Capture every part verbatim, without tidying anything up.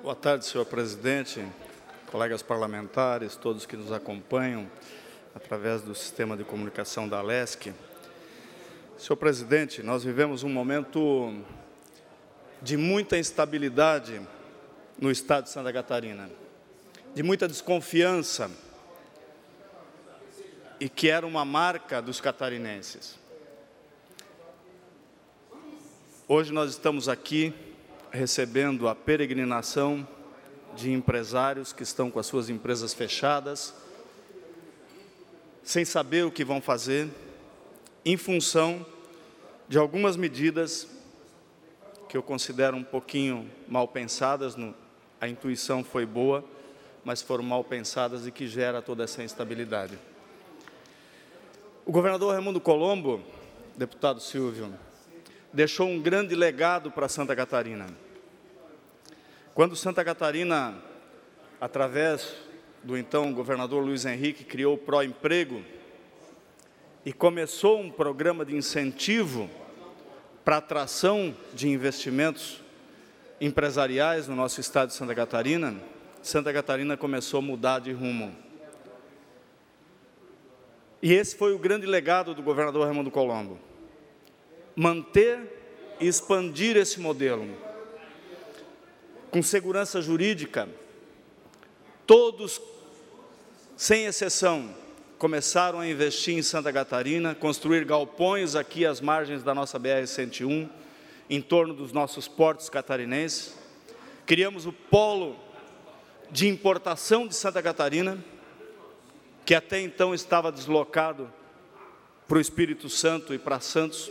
Boa tarde, senhor presidente, colegas parlamentares, todos que nos acompanham através do sistema de comunicação da Alesc. Senhor presidente, nós vivemos um momento de muita instabilidade no estado de Santa Catarina, de muita desconfiança, e que era uma marca dos catarinenses. Hoje nós estamos aqui recebendo a peregrinação de empresários que estão com as suas empresas fechadas, sem saber o que vão fazer, em função de algumas medidas que eu considero um pouquinho mal pensadas. No, a intuição foi boa, mas foram mal pensadas e que gera toda essa instabilidade. O governador Raimundo Colombo, deputado Silvio, deixou um grande legado para Santa Catarina. Quando Santa Catarina, através do então governador Luiz Henrique, criou o Pró-Emprego e começou um programa de incentivo para atração de investimentos empresariais no nosso estado de Santa Catarina, Santa Catarina começou a mudar de rumo. E esse foi o grande legado do governador Raimundo Colombo. Manter e expandir esse modelo. Com segurança jurídica, todos, sem exceção, começaram a investir em Santa Catarina, construir galpões aqui às margens da nossa B R cento e um, em torno dos nossos portos catarinenses. Criamos o polo de importação de Santa Catarina, que até então estava deslocado para o Espírito Santo e para Santos.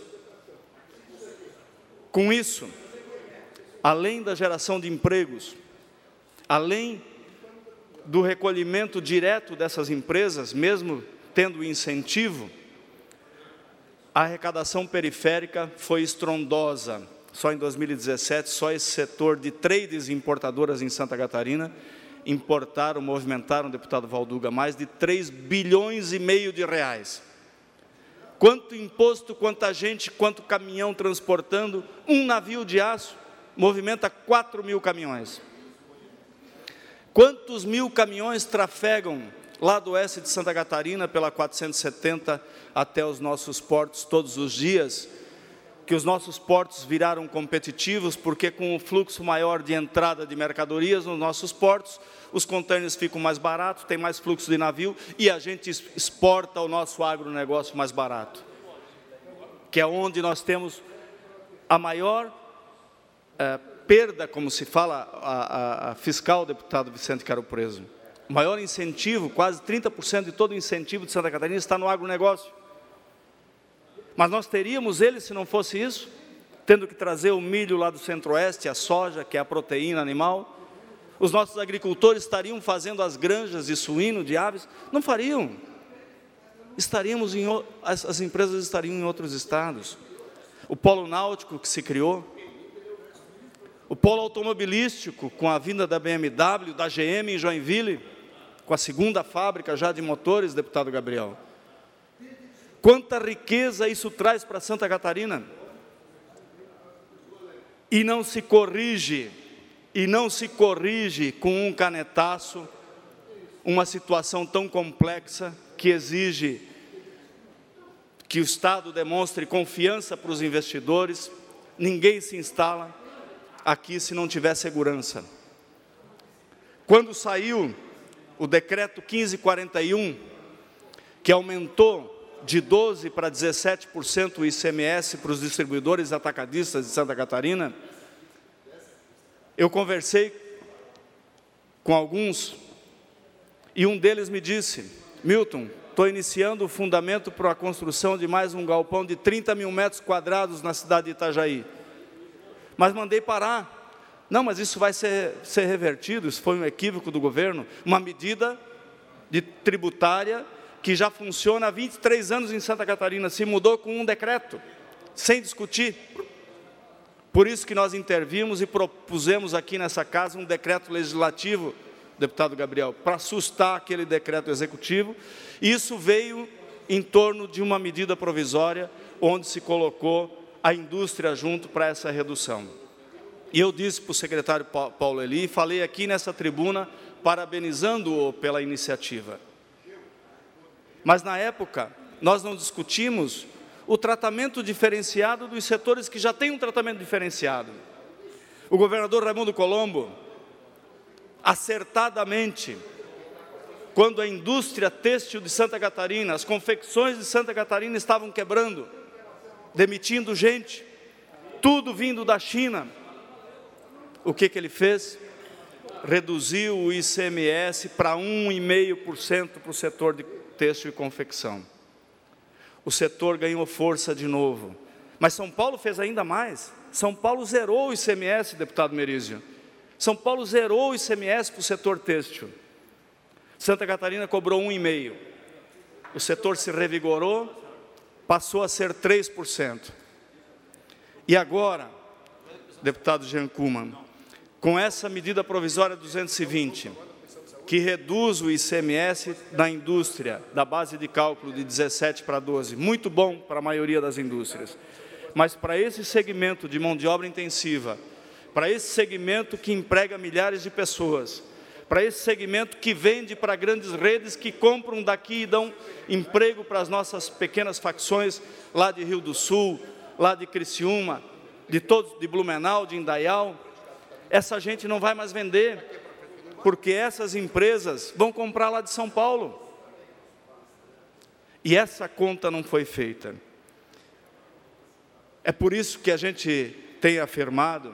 Com isso, além da geração de empregos, além do recolhimento direto dessas empresas, mesmo tendo incentivo, a arrecadação periférica foi estrondosa. Só em dois mil e dezessete, só esse setor de trades importadoras em Santa Catarina importaram, movimentaram, deputado Valduga, mais de três bilhões e meio de reais. Quanto imposto, quanta gente, quanto caminhão transportando, um navio de aço movimenta quatro mil caminhões. Quantos mil caminhões trafegam lá do oeste de Santa Catarina, pela quatrocentos e setenta, até os nossos portos todos os dias, que os nossos portos viraram competitivos, porque com o fluxo maior de entrada de mercadorias nos nossos portos, os contêineres ficam mais baratos, tem mais fluxo de navio, e a gente exporta o nosso agronegócio mais barato, que é onde nós temos a maior é, perda, como se fala, a, a, a fiscal, deputado Vicente Caro Preso. O maior incentivo, quase trinta por cento de todo o incentivo de Santa Catarina está no agronegócio. Mas nós teríamos ele se não fosse isso, tendo que trazer o milho lá do centro-oeste, a soja, que é a proteína animal. Os nossos agricultores estariam fazendo as granjas de suíno, de aves? Não fariam. Estaríamos em, as, as empresas estariam em outros estados. O polo náutico que se criou, o polo automobilístico, com a vinda da B M W, da G M em Joinville, com a segunda fábrica já de motores, deputado Gabriel. Quanta riqueza isso traz para Santa Catarina. E não se corrige, e não se corrige com um canetaço, uma situação tão complexa que exige que o Estado demonstre confiança para os investidores. Ninguém se instala aqui se não tiver segurança. Quando saiu o decreto quinze quarenta e um, que aumentou de doze para dezessete por cento o I C M S para os distribuidores atacadistas de Santa Catarina, eu conversei com alguns e um deles me disse: Milton, estou iniciando o fundamento para a construção de mais um galpão de trinta mil metros quadrados na cidade de Itajaí, mas mandei parar. Não, mas isso vai ser, ser revertido, isso foi um equívoco do governo, uma medida de tributária que já funciona há vinte e três anos em Santa Catarina, se mudou com um decreto, sem discutir. Por isso que nós intervimos e propusemos aqui nessa casa um decreto legislativo, deputado Gabriel, para assustar aquele decreto executivo. Isso veio em torno de uma medida provisória, onde se colocou a indústria junto para essa redução. E eu disse para o secretário Paulo Eli, falei aqui nessa tribuna, parabenizando-o pela iniciativa. Mas, na época, nós não discutimos o tratamento diferenciado dos setores que já têm um tratamento diferenciado. O governador Raimundo Colombo, acertadamente, quando a indústria têxtil de Santa Catarina, as confecções de Santa Catarina estavam quebrando, demitindo gente, tudo vindo da China, o que que ele fez? Reduziu o I C M S para um vírgula cinco por cento para o setor de têxtil e confecção. O setor ganhou força de novo. Mas São Paulo fez ainda mais. São Paulo zerou o I C M S, deputado Merizio. São Paulo zerou o I C M S para o setor têxtil. Santa Catarina cobrou um vírgula cinco por cento. O setor se revigorou, passou a ser três por cento. E agora, deputado Jean Kuhlmann, com essa medida provisória duzentos e vinte, que reduz o I C M S da indústria, da base de cálculo de dezessete para doze, muito bom para a maioria das indústrias, mas para esse segmento de mão de obra intensiva, para esse segmento que emprega milhares de pessoas, para esse segmento que vende para grandes redes que compram daqui e dão emprego para as nossas pequenas facções lá de Rio do Sul, lá de Criciúma, de todos, de Blumenau, de Indaial, essa gente não vai mais vender, porque essas empresas vão comprar lá de São Paulo. E essa conta não foi feita. É por isso que a gente tem afirmado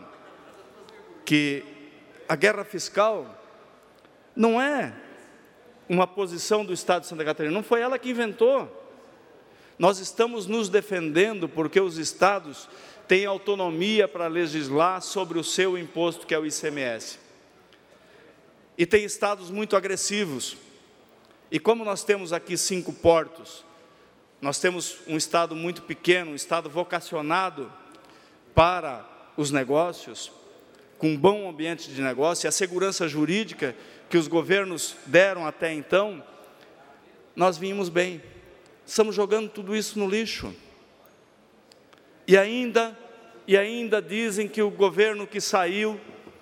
que a guerra fiscal não é uma posição do Estado de Santa Catarina, não foi ela que inventou. Nós estamos nos defendendo porque os estados têm autonomia para legislar sobre o seu imposto, que é o I C M S. E tem estados muito agressivos. E como nós temos aqui cinco portos, nós temos um estado muito pequeno, um estado vocacionado para os negócios, com um bom ambiente de negócio, e a segurança jurídica que os governos deram até então, nós vimos bem. Estamos jogando tudo isso no lixo. E ainda, e ainda dizem que o governo que saiu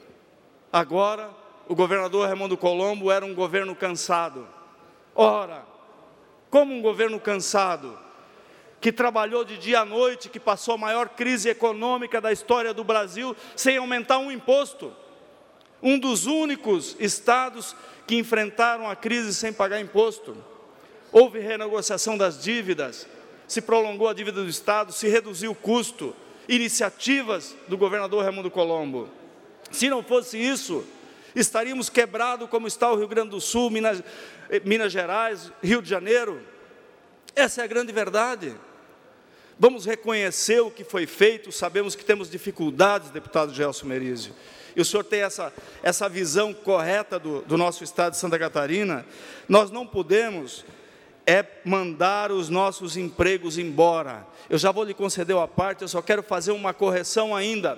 agora, o governador Raimundo Colombo, era um governo cansado. Ora, como um governo cansado, que trabalhou de dia à noite, que passou a maior crise econômica da história do Brasil, sem aumentar um imposto. Um dos únicos estados que enfrentaram a crise sem pagar imposto. Houve renegociação das dívidas, se prolongou a dívida do Estado, se reduziu o custo, iniciativas do governador Raimundo Colombo. Se não fosse isso, estaríamos quebrados como está o Rio Grande do Sul, Minas, Minas Gerais, Rio de Janeiro. Essa é a grande verdade. Vamos reconhecer o que foi feito, sabemos que temos dificuldades, deputado Gelson Merizio, e o senhor tem essa, essa visão correta do, do nosso estado de Santa Catarina. Nós não podemos é mandar os nossos empregos embora. Eu já vou lhe conceder a parte, eu só quero fazer uma correção ainda.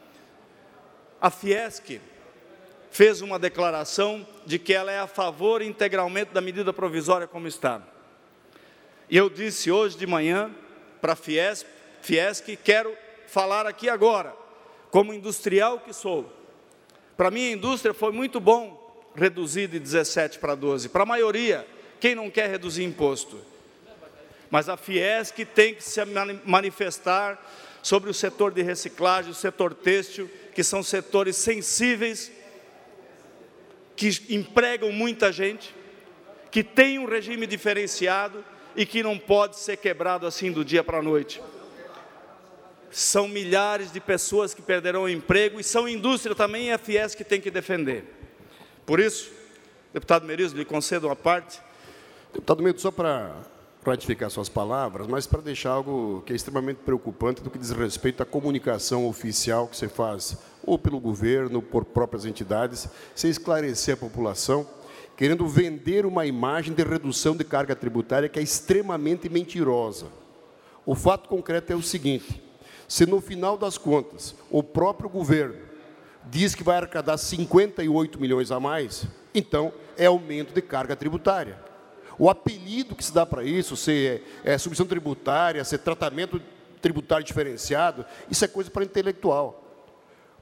A Fiesc fez uma declaração de que ela é a favor integralmente da medida provisória como está. E eu disse hoje de manhã para a Fiesc, Fiesc, quero falar aqui agora, como industrial que sou. Para mim a indústria foi muito bom reduzir de dezessete para doze, para a maioria, quem não quer reduzir imposto. Mas a Fiesc tem que se manifestar sobre o setor de reciclagem, o setor têxtil, que são setores sensíveis, que empregam muita gente, que tem um regime diferenciado e que não pode ser quebrado assim do dia para a noite. São milhares de pessoas que perderão o emprego e são indústria também, e a Fiesc tem que defender. Por isso, deputado Merizio, lhe concedo uma parte. Deputado Milton, só para ratificar suas palavras, mas para deixar algo que é extremamente preocupante do que diz respeito à comunicação oficial que você faz, ou pelo governo, por próprias entidades, sem esclarecer a população, querendo vender uma imagem de redução de carga tributária que é extremamente mentirosa. O fato concreto é o seguinte: se no final das contas o próprio governo diz que vai arrecadar cinquenta e oito milhões a mais, então é aumento de carga tributária. O apelido que se dá para isso, se é, é submissão tributária, se é tratamento tributário diferenciado, isso é coisa para intelectual.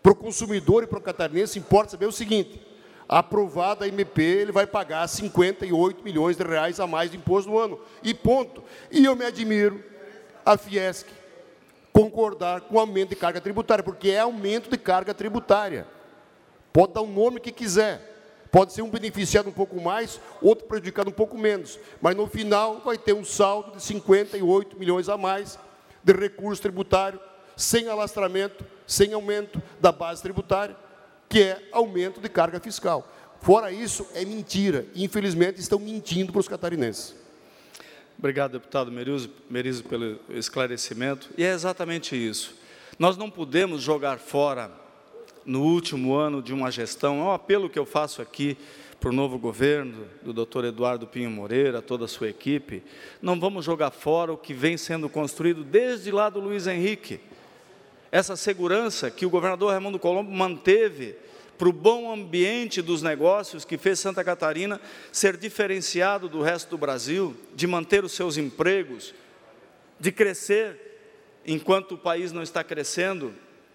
Para o consumidor e para o catarinense, importa saber o seguinte: aprovada a M P, ele vai pagar cinquenta e oito milhões de reais a mais de imposto no ano. E ponto. E eu me admiro a Fiesc concordar com o aumento de carga tributária, porque é aumento de carga tributária. Pode dar o nome que quiser. Pode ser um beneficiado um pouco mais, outro prejudicado um pouco menos. Mas, no final, vai ter um saldo de cinquenta e oito milhões a mais de recurso tributário, sem alastramento, sem aumento da base tributária, que é aumento de carga fiscal. Fora isso, é mentira. Infelizmente, estão mentindo para os catarinenses. Obrigado, deputado Merizio, pelo esclarecimento. E é exatamente isso. Nós não podemos jogar fora, no último ano de uma gestão, é um apelo que eu faço aqui para o novo governo, do doutor Eduardo Pinho Moreira, toda a sua equipe, não vamos jogar fora o que vem sendo construído desde lá do Luiz Henrique. Essa segurança que o governador Raimundo Colombo manteve para o bom ambiente dos negócios, que fez Santa Catarina ser diferenciado do resto do Brasil, de manter os seus empregos, de crescer enquanto o país não está crescendo.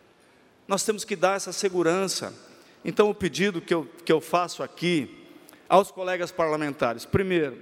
Nós temos que dar essa segurança. Então, o pedido que eu, que eu faço aqui aos colegas parlamentares, primeiro,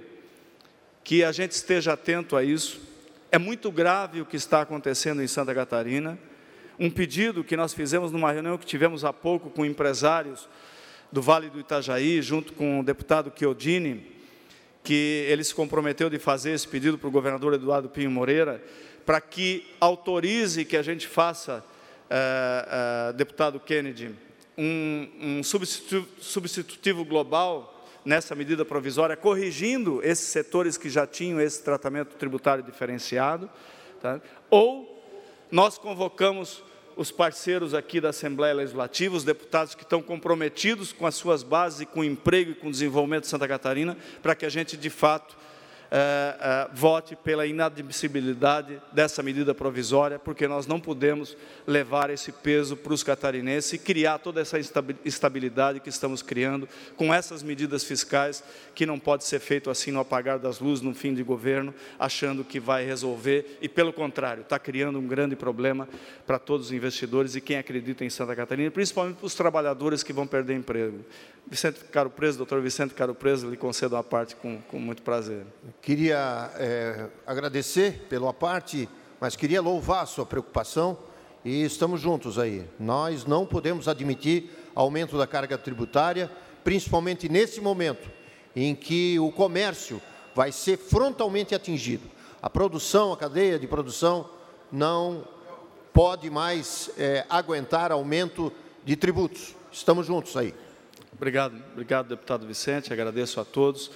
que a gente esteja atento a isso. É muito grave o que está acontecendo em Santa Catarina. Um pedido que nós fizemos numa reunião que tivemos há pouco com empresários do Vale do Itajaí, junto com o deputado Chiodini, que ele se comprometeu de fazer esse pedido para o governador Eduardo Pinho Moreira, para que autorize que a gente faça, uh, uh, deputado Kennedy, um, um substitutivo, substitutivo global nessa medida provisória, corrigindo esses setores que já tinham esse tratamento tributário diferenciado, tá? Ou nós convocamos os parceiros aqui da Assembleia Legislativa, os deputados que estão comprometidos com as suas bases, e com o emprego e com o desenvolvimento de Santa Catarina, para que a gente, de fato, é, é, vote pela inadmissibilidade dessa medida provisória, porque nós não podemos levar esse peso para os catarinenses e criar toda essa instabilidade que estamos criando com essas medidas fiscais, que não pode ser feito assim no apagar das luzes, no fim de governo, achando que vai resolver, e pelo contrário, está criando um grande problema para todos os investidores e quem acredita em Santa Catarina, principalmente para os trabalhadores que vão perder emprego. Vicente Caro Preso, doutor Vicente Caro Preso, lhe concedo a parte com, com muito prazer. Queria é, agradecer pela parte, mas queria louvar a sua preocupação, e estamos juntos aí. Nós não podemos admitir aumento da carga tributária, principalmente nesse momento em que o comércio vai ser frontalmente atingido. A produção, a cadeia de produção não pode mais é, aguentar aumento de tributos. Estamos juntos aí. Obrigado, obrigado, deputado Vicente, agradeço a todos.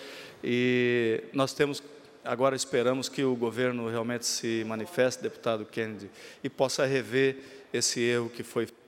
E nós temos, agora esperamos que o governo realmente se manifeste, deputado Kennedy, e possa rever esse erro que foi